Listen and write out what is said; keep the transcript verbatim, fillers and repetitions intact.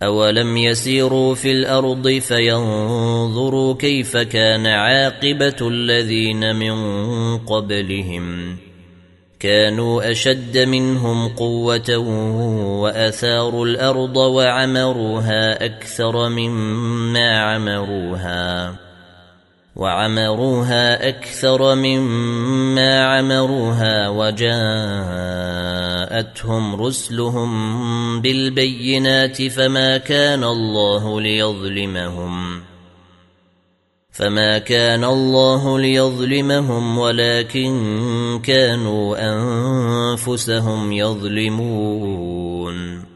أولم يسيروا في الأرض فينظروا كيف كان عاقبة الذين من قبلهم كانوا أشد منهم قوة وأثاروا الأرض وعمروها أكثر مما عمروها وعمروها أكثر مما عمروها وجاءتهم رسلهم بالبينات فما كان الله ليظلمهم فما كان الله ليظلمهم ولكن كانوا أنفسهم يظلمون